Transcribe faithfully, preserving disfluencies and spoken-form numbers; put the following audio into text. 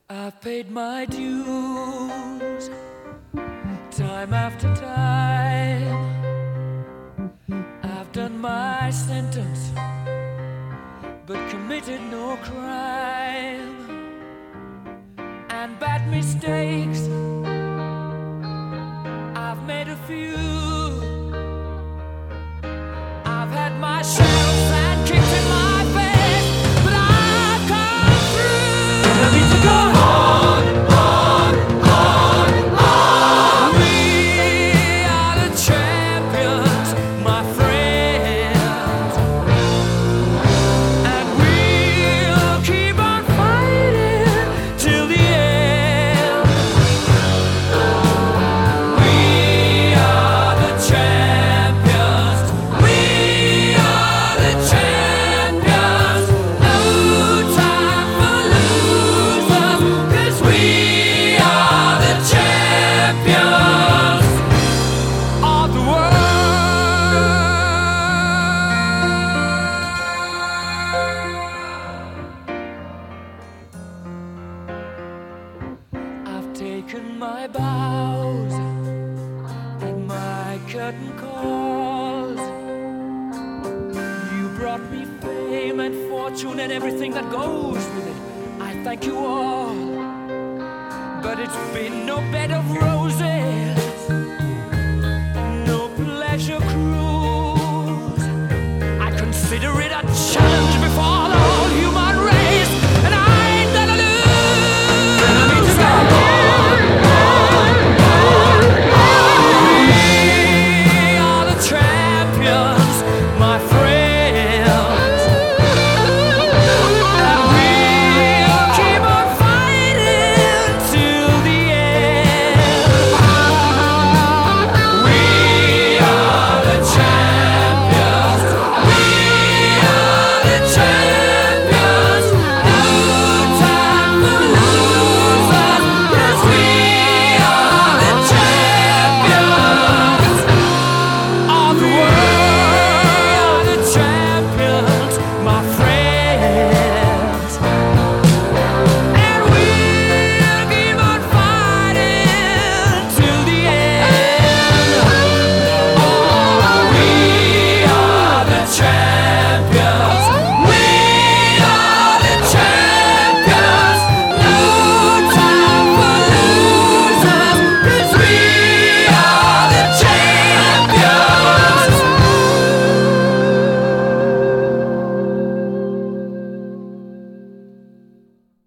I've paid my dues time after time. I've done my sentence but committed no crime. And bad mistakes I've made a few. I've had my share of sand kicked in my face, but I've come through. I need to go on, on, on, on. We are the champions, my friends, and we'll keep on fighting till the end. We are the champions. We are the champions. No time for losers, 'cause we are the champions of the world. I've taken my bows and my curtain calls. You brought me fame and fortune and everything that goes with it. I thank you all, but it's been no bed of roses.